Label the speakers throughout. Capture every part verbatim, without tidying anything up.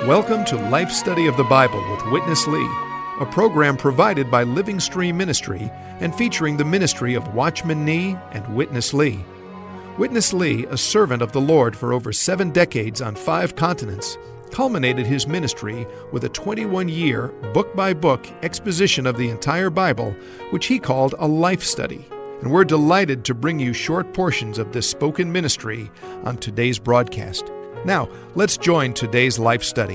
Speaker 1: Welcome to Life Study of the Bible with Witness Lee, a program provided by Living Stream Ministry and featuring the ministry of Watchman Nee and Witness Lee. Witness Lee, a servant of the Lord for over seven decades on five continents, culminated his ministry with a twenty-one-year, book-by-book exposition of the entire Bible, which he called a life study. And we're delighted to bring you short portions of this spoken ministry on today's broadcast. Now, let's join today's life study.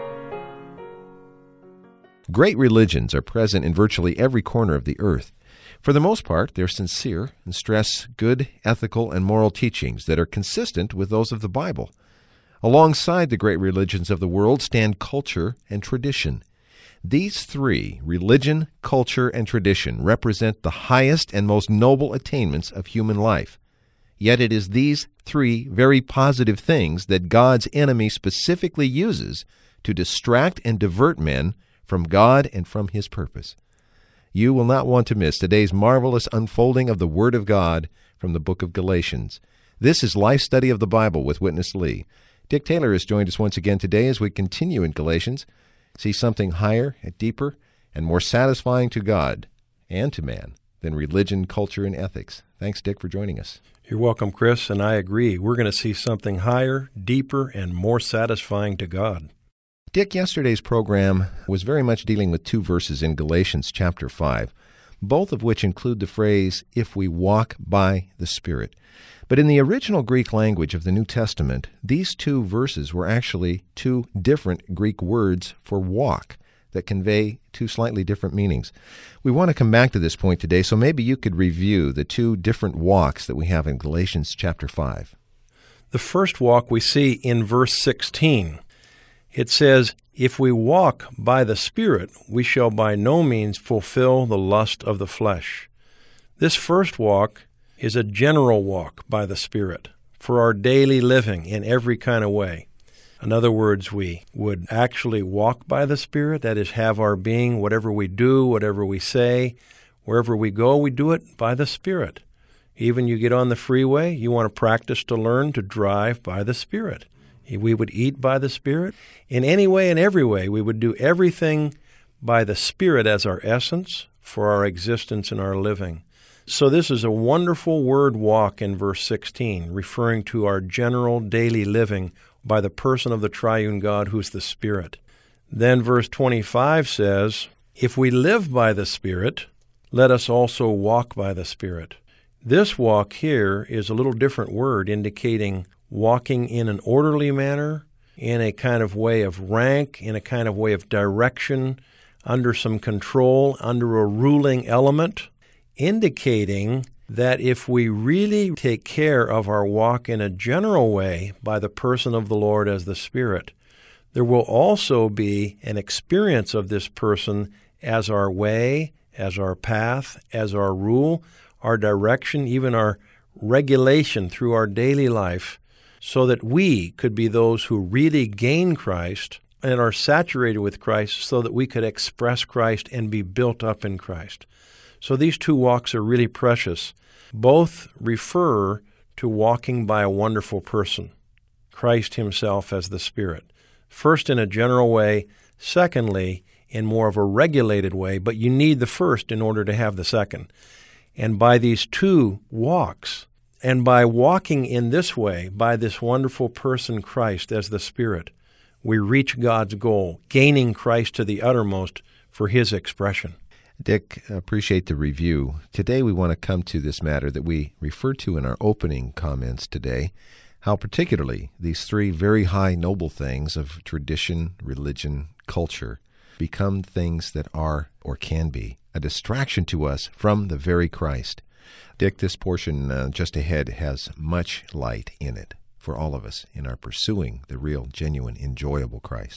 Speaker 2: Great religions are present in virtually every corner of the earth. For the most part, they're sincere and stress good ethical and moral teachings that are consistent with those of the Bible. Alongside the great religions of the world stand culture and tradition. These three, religion, culture, and tradition, represent the highest and most noble attainments of human life. Yet it is these three very positive things that God's enemy specifically uses to distract and divert men from God and from His purpose. You will not want to miss today's marvelous unfolding of the Word of God from the book of Galatians. This is Life Study of the Bible with Witness Lee. Dick Taylor has joined us once again today as we continue in Galatians. See something higher and deeper and more satisfying to God and to man than religion, culture, and ethics. Thanks, Dick, for joining us.
Speaker 3: You're welcome, Chris, and I agree. We're going to see something higher, deeper, and more satisfying to God.
Speaker 2: Dick, yesterday's program was very much dealing with two verses in Galatians chapter five, both of which include the phrase, if we walk by the Spirit. But in the original Greek language of the New Testament, these two verses were actually two different Greek words for walk that convey two slightly different meanings. We want to come back to this point today, so maybe you could review the two different walks that we have in Galatians chapter five.
Speaker 3: The first walk we see in verse sixteen. It says, if we walk by the Spirit, we shall by no means fulfill the lust of the flesh. This first walk is a general walk by the Spirit for our daily living in every kind of way. In other words, we would actually walk by the Spirit, that is, have our being, whatever we do, whatever we say, wherever we go, we do it by the Spirit. Even you get on the freeway, you want to practice to learn to drive by the Spirit. We would eat by the Spirit. In any way and every way, we would do everything by the Spirit as our essence for our existence and our living. So this is a wonderful word walk in verse sixteen, referring to our general daily living by the person of the triune God who's the Spirit. Then verse twenty-five says, if we live by the Spirit, let us also walk by the Spirit. This walk here is a little different word indicating walking in an orderly manner, in a kind of way of rank, in a kind of way of direction, under some control, under a ruling element, indicating that if we really take care of our walk in a general way by the person of the Lord as the Spirit, there will also be an experience of this person as our way, as our path, as our rule, our direction, even our regulation through our daily life, so that we could be those who really gain Christ and are saturated with Christ so that we could express Christ and be built up in Christ. So these two walks are really precious. Both refer to walking by a wonderful person, Christ Himself as the Spirit. First in a general way, secondly in more of a regulated way, but you need the first in order to have the second. And by these two walks, and by walking in this way, by this wonderful person Christ as the Spirit, we reach God's goal, gaining Christ to the uttermost for His expression.
Speaker 2: Dick, appreciate the review. Today we want to come to this matter that we referred to in our opening comments today, how particularly these three very high noble things of tradition, religion, culture become things that are, or can be, a distraction to us from the very Christ. Dick, this portion uh, just ahead has much light in it for all of us in our pursuing the real, genuine, enjoyable Christ.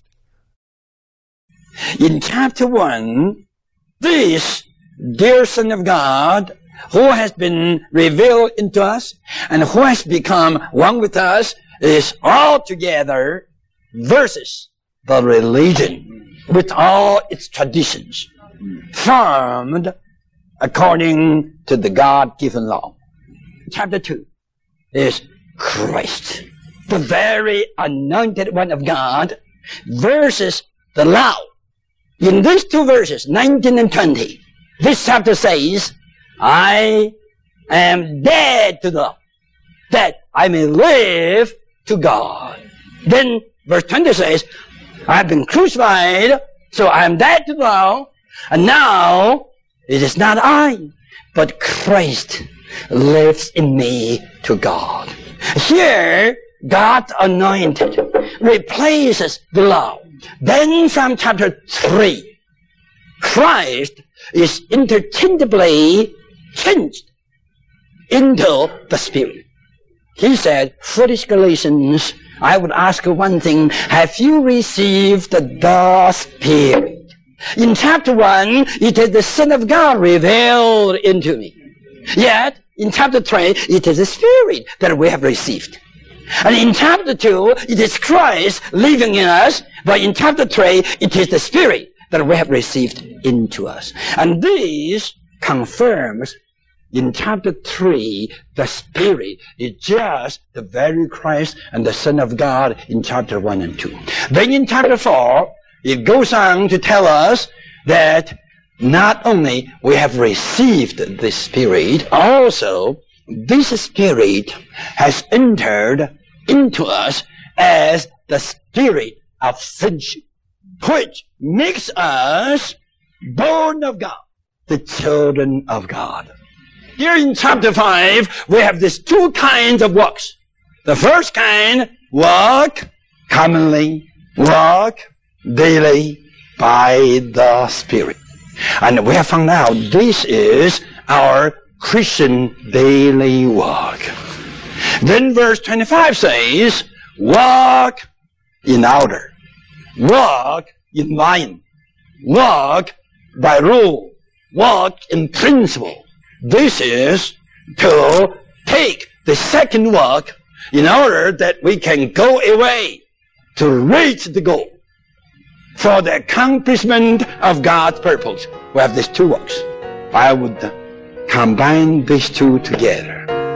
Speaker 4: In chapter one, this dear Son of God, who has been revealed into us and who has become one with us, is altogether versus the religion with all its traditions, formed according to the God-given law. Chapter two is Christ, the very anointed one of God, versus the law. In these two verses, nineteen and twenty, this chapter says, I am dead to the law, that I may live to God. Then verse twenty says, I have been crucified, so I am dead to the law, and now it is not I, but Christ lives in me to God. Here, God's anointed replaces the law. Then from chapter three, Christ is interchangeably changed into the Spirit. He said, foolish Galatians, I would ask you one thing. Have you received the Spirit? In chapter one, it is the Son of God revealed into me. Yet, in chapter three, it is the Spirit that we have received. And in chapter two, it is Christ living in us. But in chapter three, it is the Spirit that we have received into us. And this confirms in chapter three, the Spirit is just the very Christ and the Son of God in chapter one and two. Then in chapter four, it goes on to tell us that not only we have received the Spirit, also this Spirit has entered into us as the Spirit of sonship, which makes us born of God, the children of God. Here in chapter five, we have these two kinds of walks. The first kind, walk commonly, walk daily by the Spirit. And we have found out this is our Christian daily walk. Then verse twenty-five says, walk in order, walk in line, walk by rule, walk in principle. This is to take the second walk in order that we can go away to reach the goal for the accomplishment of God's purpose. We have these two walks. I would combine these two together.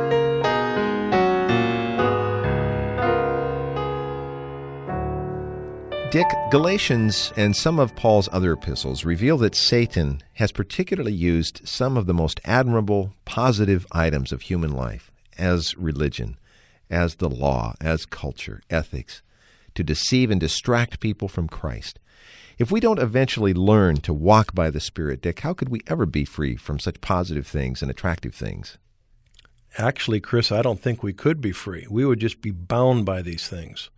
Speaker 2: Dick, Galatians and some of Paul's other epistles reveal that Satan has particularly used some of the most admirable, positive items of human life, as religion, as the law, as culture, ethics, to deceive and distract people from Christ. If we don't eventually learn to walk by the Spirit, Dick, how could we ever be free from such positive things and attractive things?
Speaker 3: Actually, Chris, I don't think we could be free. We would just be bound by these things.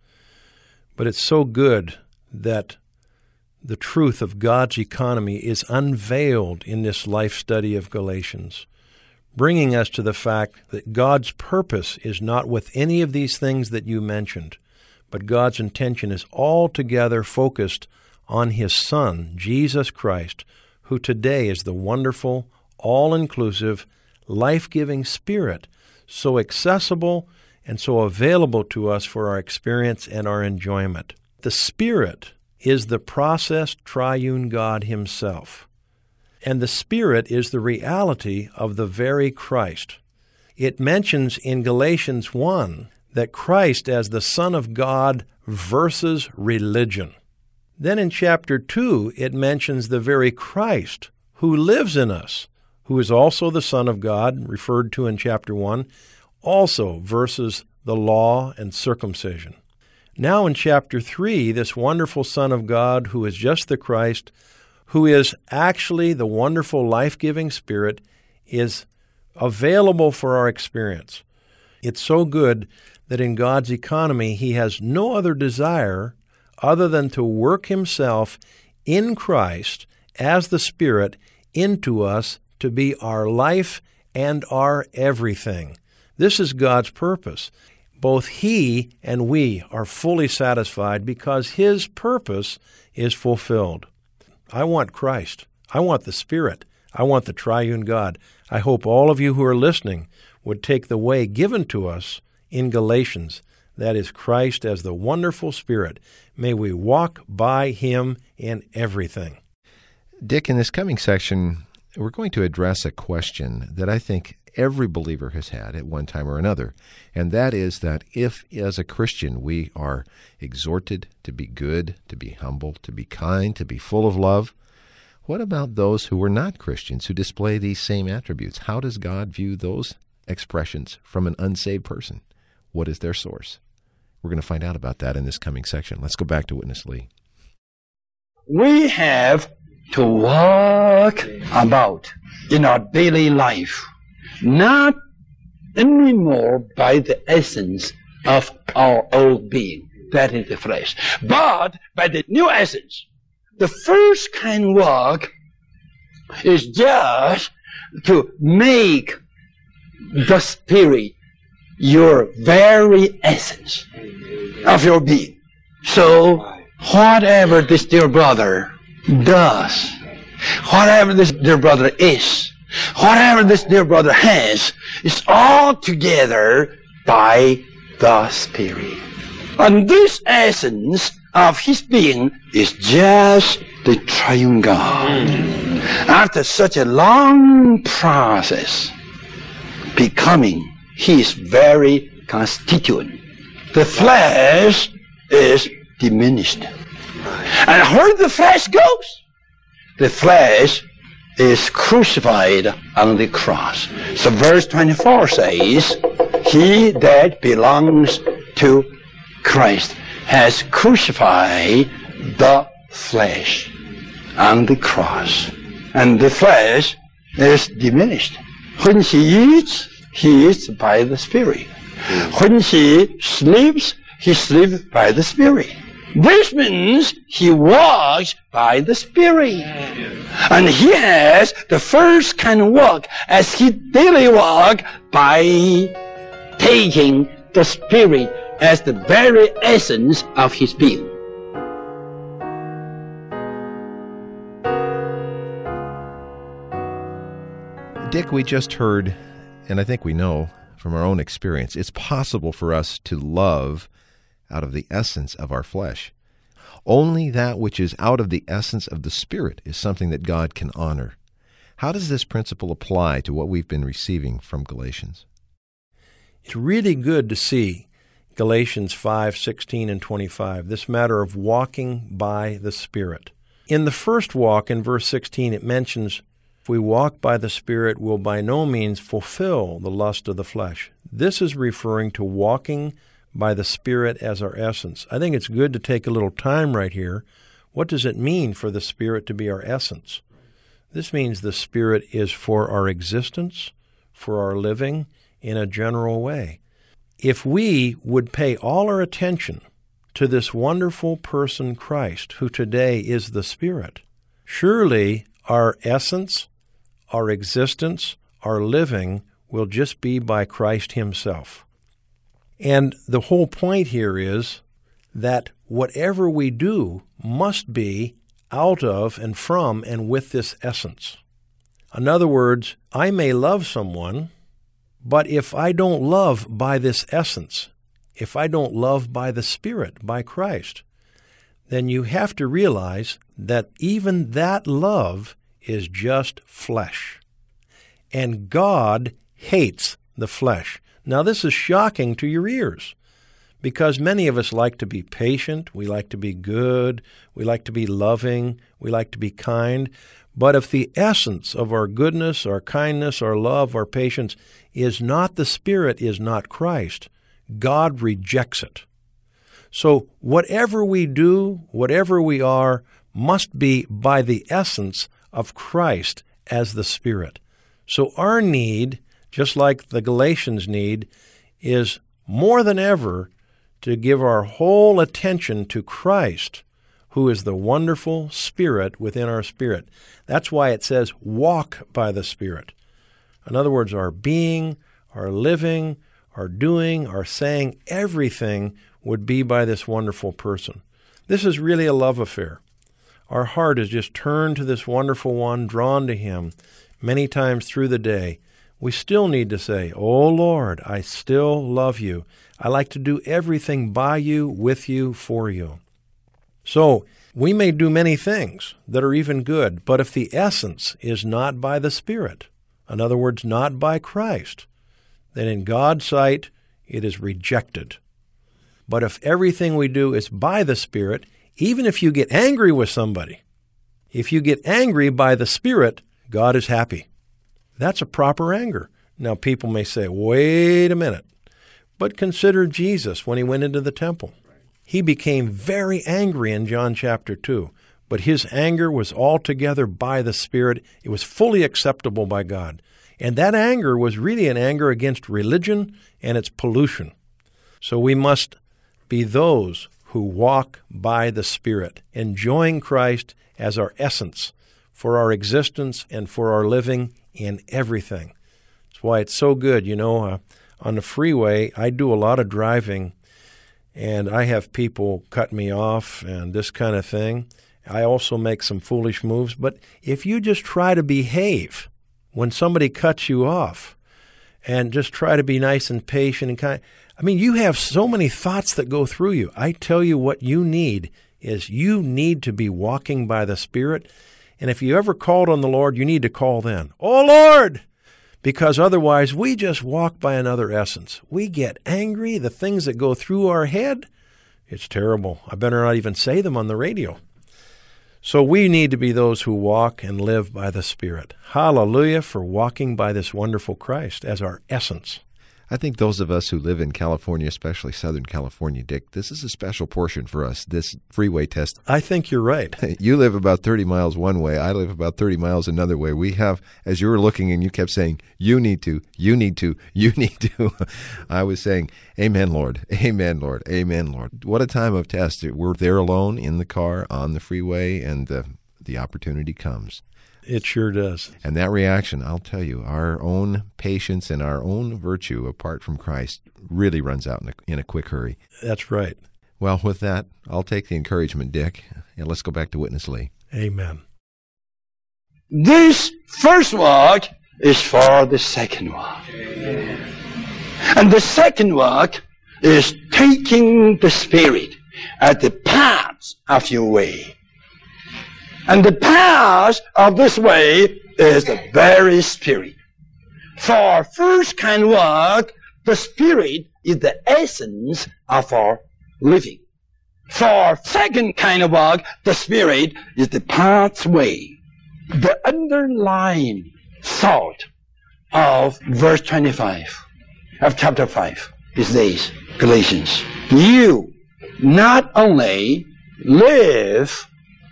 Speaker 3: But it's so good that the truth of God's economy is unveiled in this life study of Galatians, bringing us to the fact that God's purpose is not with any of these things that you mentioned, but God's intention is altogether focused on His Son, Jesus Christ, who today is the wonderful, all-inclusive, life-giving Spirit, so accessible and so available to us for our experience and our enjoyment. The Spirit is the processed triune God Himself, and the Spirit is the reality of the very Christ. It mentions in Galatians one that Christ as the Son of God versus religion. Then in chapter two, it mentions the very Christ who lives in us, who is also the Son of God, referred to in chapter one, also versus the law and circumcision. Now in chapter three, this wonderful Son of God, who is just the Christ, who is actually the wonderful life-giving Spirit, is available for our experience. It's so good that in God's economy, He has no other desire other than to work Himself in Christ as the Spirit into us to be our life and our everything. This is God's purpose. Both He and we are fully satisfied because His purpose is fulfilled. I want Christ. I want the Spirit. I want the triune God. I hope all of you who are listening would take the way given to us in Galatians, that is Christ as the wonderful Spirit. May we walk by Him in everything.
Speaker 2: Dick, in this coming section, we're going to address a question that I think every believer has had at one time or another, and that is that if, as a Christian, we are exhorted to be good, to be humble, to be kind, to be full of love, what about those who are not Christians who display these same attributes? How does God view those expressions from an unsaved person? What is their source? We're going to find out about that in this coming section. Let's go back to Witness Lee.
Speaker 4: We have to walk about in our daily life, not anymore by the essence of our old being, that is the flesh, but by the new essence. The first kind of walk is just to make the Spirit your very essence of your being. So, whatever this dear brother does, whatever this dear brother is, whatever this dear brother has, is all together by the Spirit. And this essence of his being is just the triune God. After such a long process, becoming his very constituent, the flesh is diminished. And where the flesh goes, the flesh is crucified on the cross. So verse twenty-four says, he that belongs to Christ has crucified the flesh on the cross. And the flesh is diminished. When he eats, he eats by the Spirit. When he sleeps, he sleeps by the Spirit. This means he walks by the Spirit. And he has the first kind of walk as he daily walk by taking the Spirit as the very essence of his being.
Speaker 2: Dick, we just heard, and I think we know from our own experience, it's possible for us to love out of the essence of our flesh. Only that which is out of the essence of the Spirit is something that God can honor. How does this principle apply to what we've been receiving from Galatians?
Speaker 3: It's really good to see Galatians five, sixteen, and twenty-five, this matter of walking by the Spirit. In the first walk, in verse sixteen, it mentions, if we walk by the Spirit, we'll by no means fulfill the lust of the flesh. This is referring to walking by the Spirit as our essence. I think it's good to take a little time right here. What does it mean for the Spirit to be our essence? This means the Spirit is for our existence, for our living, in a general way. If we would pay all our attention to this wonderful person, Christ, who today is the Spirit, surely our essence, our existence, our living will just be by Christ himself. And the whole point here is that whatever we do must be out of and from and with this essence. In other words, I may love someone, but if I don't love by this essence, if I don't love by the Spirit, by Christ, then you have to realize that even that love is just flesh. And God hates the flesh. Now, this is shocking to your ears, because many of us like to be patient, we like to be good, we like to be loving, we like to be kind. But if the essence of our goodness, our kindness, our love, our patience is not the Spirit, is not Christ, God rejects it. So whatever we do, whatever we are, must be by the essence of Christ as the Spirit. So our need, just like the Galatians' need, is more than ever to give our whole attention to Christ, who is the wonderful Spirit within our spirit. That's why it says, walk by the Spirit. In other words, our being, our living, our doing, our saying, everything would be by this wonderful person. This is really a love affair. Our heart is just turned to this wonderful one, drawn to him many times through the day. We still need to say, "Oh Lord, I still love you. I like to do everything by you, with you, for you." So we may do many things that are even good, but if the essence is not by the Spirit, in other words, not by Christ, then in God's sight it is rejected. But if everything we do is by the Spirit, even if you get angry with somebody, if you get angry by the Spirit, God is happy. That's a proper anger. Now, people may say, wait a minute, but consider Jesus when he went into the temple. He became very angry in John chapter two, but his anger was altogether by the Spirit. It was fully acceptable by God. And that anger was really an anger against religion and its pollution. So we must be those who walk by the Spirit, enjoying Christ as our essence for our existence and for our living in everything. That's why it's so good. You know, uh, on the freeway, I do a lot of driving, and I have people cut me off and this kind of thing. I also make some foolish moves. But if you just try to behave when somebody cuts you off and just try to be nice and patient and kind, I mean, you have so many thoughts that go through you. I tell you what you need is you need to be walking by the Spirit. And if you ever called on the Lord, you need to call then, "Oh, Lord!" Because otherwise we just walk by another essence. We get angry, the things that go through our head, it's terrible. I better not even say them on the radio. So we need to be those who walk and live by the Spirit. Hallelujah for walking by this wonderful Christ as our essence.
Speaker 2: I think those of us who live in California, especially Southern California, Dick, this is a special portion for us, this freeway test.
Speaker 3: I think you're right.
Speaker 2: You live about thirty miles one way. I live about thirty miles another way. We have, as you were looking and you kept saying, you need to, you need to, you need to. I was saying, amen, Lord. Amen, Lord. Amen, Lord. What a time of test. We're there alone in the car on the freeway, and uh, the opportunity comes.
Speaker 3: It sure does.
Speaker 2: And that reaction, I'll tell you, our own patience and our own virtue apart from Christ really runs out in a, in a quick hurry.
Speaker 3: That's right.
Speaker 2: Well, with that, I'll take the encouragement, Dick, and let's go back to Witness Lee.
Speaker 3: Amen.
Speaker 4: This first walk is for the second walk. Amen. And the second walk is taking the Spirit at the paths of your way. And the path of this way is the very Spirit. For first kind walk, the Spirit is the essence of our living. For second kind of walk, the Spirit is the pathway. The underlying thought of verse twenty-five of chapter five is this, Galatians. You not only live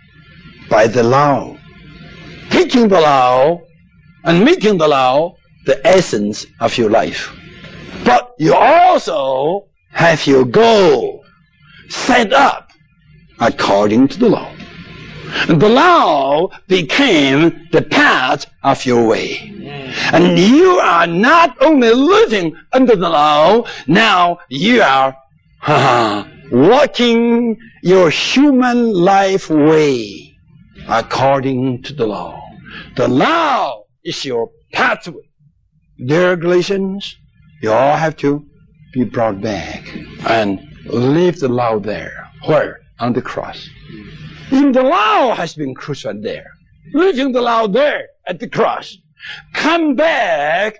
Speaker 4: by the law, taking the law and making the law the essence of your life, but you also have your goal set up according to the law. And the law became the path of your way. And you are not only living under the law, now you are uh, walking your human life way according to the law. The law is your pathway. Dear Galatians, you all have to be brought back and leave the law there. Where? On the cross. Even the law has been crucified there. Leaving the law there at the cross. Come back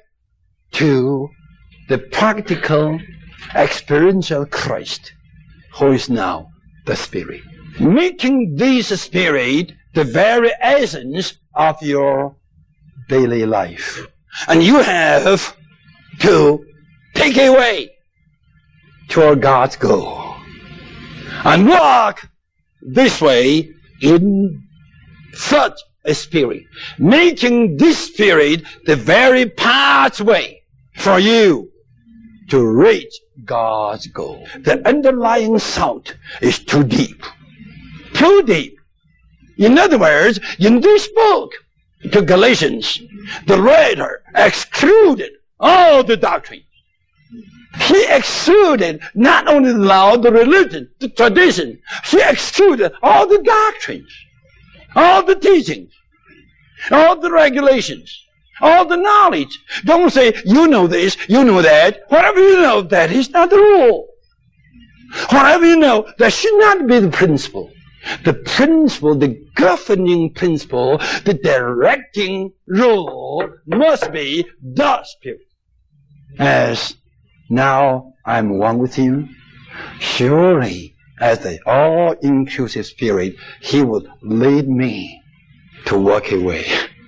Speaker 4: to the practical, experiential Christ, who is now the Spirit. Making this Spirit the very essence of your daily life. And you have to take a way toward God's goal and walk this way in such a Spirit, making this Spirit the very pathway for you to reach God's goal. The underlying thought is too deep. Too deep. In other words, in this book to Galatians, the writer excluded all the doctrine. He excluded not only the law, the religion, the tradition. He excluded all the doctrines, all the teachings, all the regulations, all the knowledge. Don't say, you know this, you know that. Whatever you know, that is not the rule. Whatever you know, that should not be the principle. The principle, the governing principle, the directing rule must be the Spirit. As now I'm one with Him, surely as the all-inclusive Spirit, He would lead me to walk away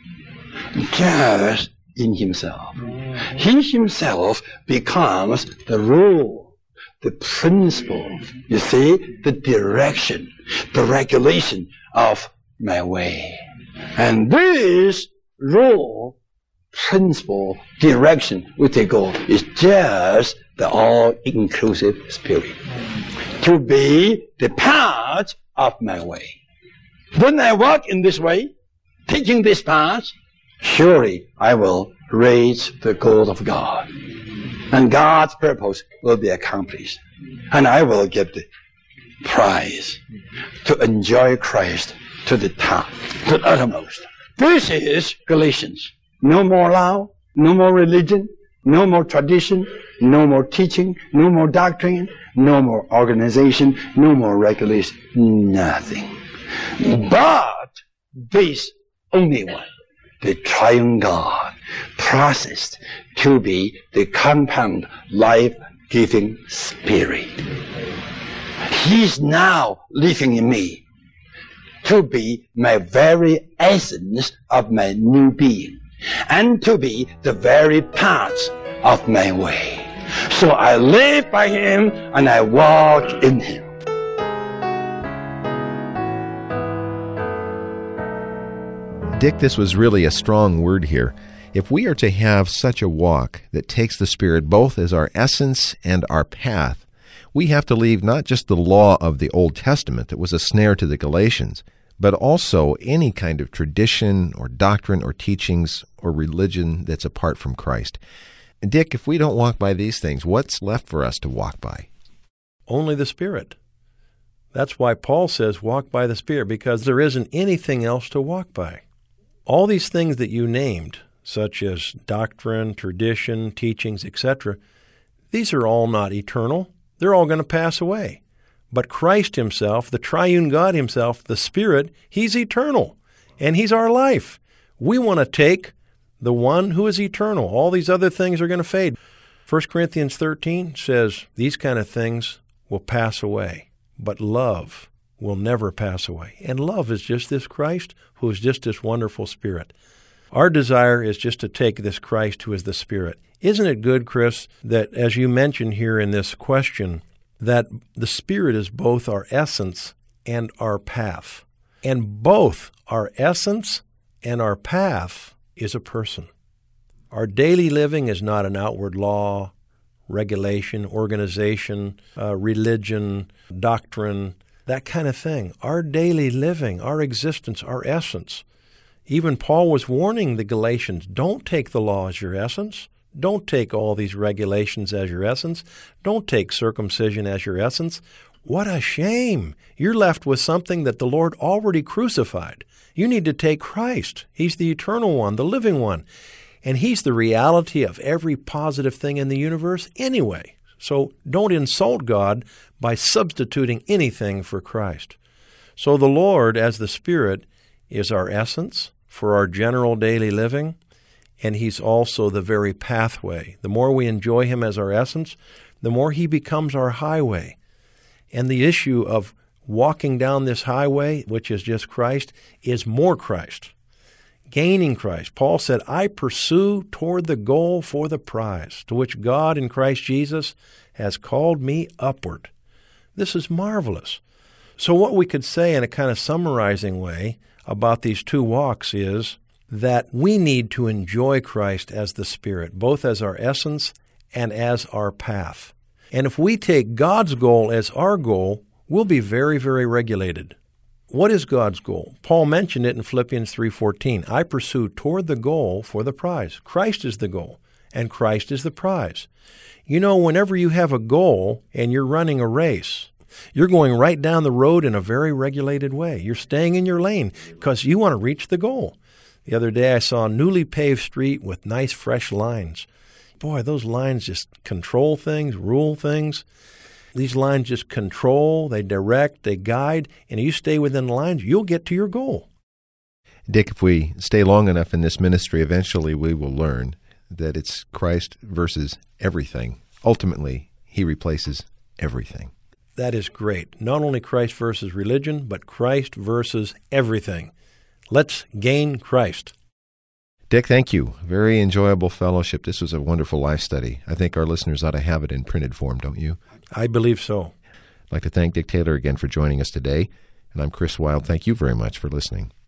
Speaker 4: just in Himself. He Himself becomes the rule, the principle, you see, the direction, the regulation of my way. And this rule, principle, direction we take on is just the all-inclusive Spirit. To be the path of my way. When I walk in this way, taking this path, surely I will reach the goal of God. And God's purpose will be accomplished. And I will get the prize to enjoy Christ to the top, to the uttermost. This is Galatians. No more law, no more religion, no more tradition, no more teaching, no more doctrine, no more organization, no more regulation, nothing. But this only one, the triune God, processed to be the compound, life-giving Spirit. He's now living in me to be my very essence of my new being and to be the very path of my way. So I live by Him and I walk in Him.
Speaker 2: Dick, this was really a strong word here. If we are to have such a walk that takes the Spirit both as our essence and our path, we have to leave not just the law of the Old Testament that was a snare to the Galatians, but also any kind of tradition or doctrine or teachings or religion that's apart from Christ. And Dick, if we don't walk by these things, what's left for us to walk by?
Speaker 3: Only the Spirit. That's why Paul says walk by the Spirit, because there isn't anything else to walk by. All these things that you named, such as doctrine, tradition, teachings, et cetera, these are all not eternal. They're all going to pass away. But Christ Himself, the triune God Himself, the Spirit, He's eternal, and He's our life. We want to take the one who is eternal. All these other things are going to fade. First Corinthians thirteen says these kind of things will pass away, but love will never pass away. And love is just this Christ who is just this wonderful Spirit. Our desire is just to take this Christ who is the Spirit. Isn't it good, Chris, that as you mentioned here in this question, that the Spirit is both our essence and our path. And both our essence and our path is a person. Our daily living is not an outward law, regulation, organization, uh, religion, doctrine, that kind of thing. Our daily living, our existence, our essence. Even Paul was warning the Galatians, don't take the law as your essence. Don't take all these regulations as your essence. Don't take circumcision as your essence. What a shame. You're left with something that the Lord already crucified. You need to take Christ. He's the eternal one, the living one. And He's the reality of every positive thing in the universe anyway. So don't insult God by substituting anything for Christ. So the Lord, as the Spirit, is our essence for our general daily living, and He's also the very pathway. The more we enjoy Him as our essence, the more He becomes our highway. And the issue of walking down this highway, which is just Christ, is more Christ, gaining Christ. Paul said, I pursue toward the goal for the prize, to which God in Christ Jesus has called me upward. This is marvelous. So what we could say in a kind of summarizing way about these two walks is that we need to enjoy Christ as the Spirit, both as our essence and as our path. And if we take God's goal as our goal, we'll be very, very regulated. What is God's goal? Paul mentioned it in Philippians three fourteen. I pursue toward the goal for the prize. Christ is the goal, and Christ is the prize. You know, whenever you have a goal and you're running a race, you're going right down the road in a very regulated way. You're staying in your lane because you want to reach the goal. The other day I saw a newly paved street with nice fresh lines. Boy, those lines just control things, rule things. These lines just control, they direct, they guide, and if you stay within the lines, you'll get to your goal.
Speaker 2: Dick, if we stay long enough in this ministry, eventually we will learn that it's Christ versus everything. Ultimately, he replaces everything.
Speaker 3: That is great. Not only Christ versus religion, but Christ versus everything. Let's gain Christ.
Speaker 2: Dick, thank you. Very enjoyable fellowship. This was a wonderful life study. I think our listeners ought to have it in printed form, don't you?
Speaker 3: I believe so.
Speaker 2: I'd like to thank Dick Taylor again for joining us today. And I'm Chris Wilde. Thank you very much for listening.